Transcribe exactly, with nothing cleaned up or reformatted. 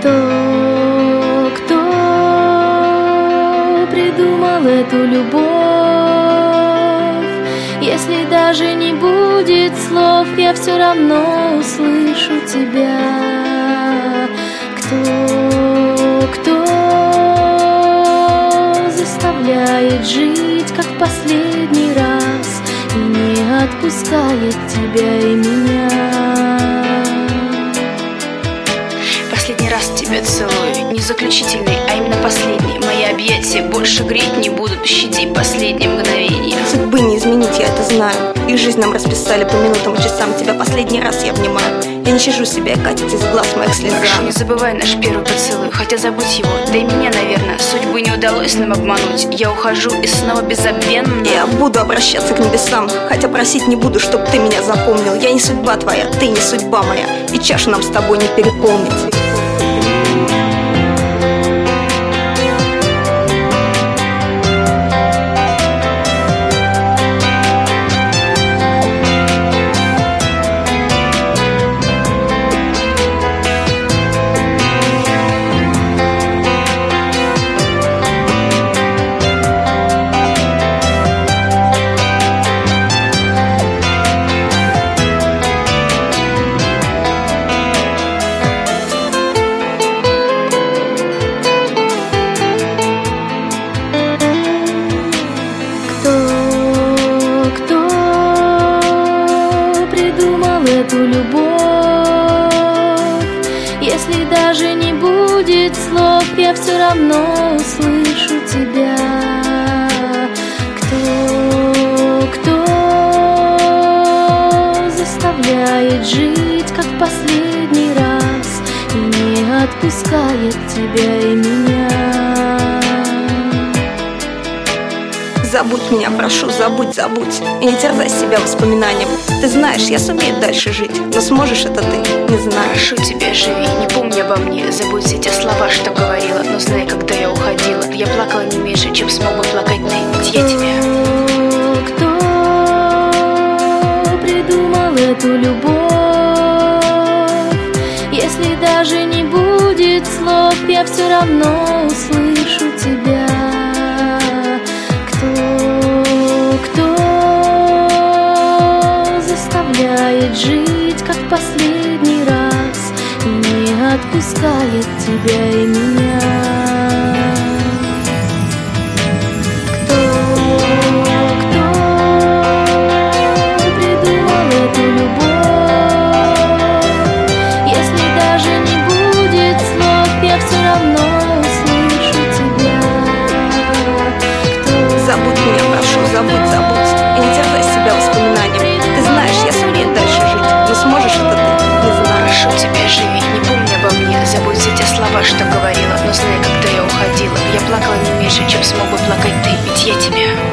Кто, кто придумал эту любовь? Если даже не будет слов, я все равно услышу тебя. Кто, кто заставляет жить, как в последний раз, и не отпускает тебя и меня? Последний раз тебя целую, не заключительный, а именно последний. Мои объятия больше греть не будут, щади последние мгновения. Судьбы не изменить, я это знаю. И жизнь нам расписали по минутам и часам. Тебя последний раз я обнимаю. Я не щажу себя, катит из глаз моих слеза. Прошу, не забывай наш первый поцелуй, хотя забудь его, да и меня, наверное. Судьбы не удалось нам обмануть. Я ухожу и снова беззабвенно. Я буду обращаться к небесам, хотя просить не буду, чтоб ты меня запомнил. Я не судьба твоя, ты не судьба моя, и чашу нам с тобой не переполнить. Эту любовь, если даже не будет слов, я все равно услышу тебя. Кто, кто заставляет жить, как в последний раз, и не отпускает тебя и меня? Забудь меня, прошу, забудь, забудь. И не терзай себя воспоминанием. Ты знаешь, я сумею дальше жить, но сможешь это ты, не знаю. Прошу тебя, живи, не помни обо мне. Забудь все те слова, что говорила. Но знай, когда я уходила, я плакала не меньше, чем смог бы плакать ты. Ведь я тебя. Кто придумал эту любовь? Если даже не будет слов, я все равно услышу тебя. Жить, как в последний раз, и не отпускает тебя и меня. Кто, кто придумал эту любовь? Если даже не будет слов, я все равно услышу тебя. Кто, забудь меня, прошу, забудь, забудь. И не терзай себя воспоминанием. Ты знаешь, я сумею дальше жить, но сможешь это ты, не знаю. Прошу тебя, живи, не помни обо мне. Забудь все те слова, что говорила. Но знай, когда я уходила, я плакала не меньше, чем смог бы плакать ты. Ведь я тебя.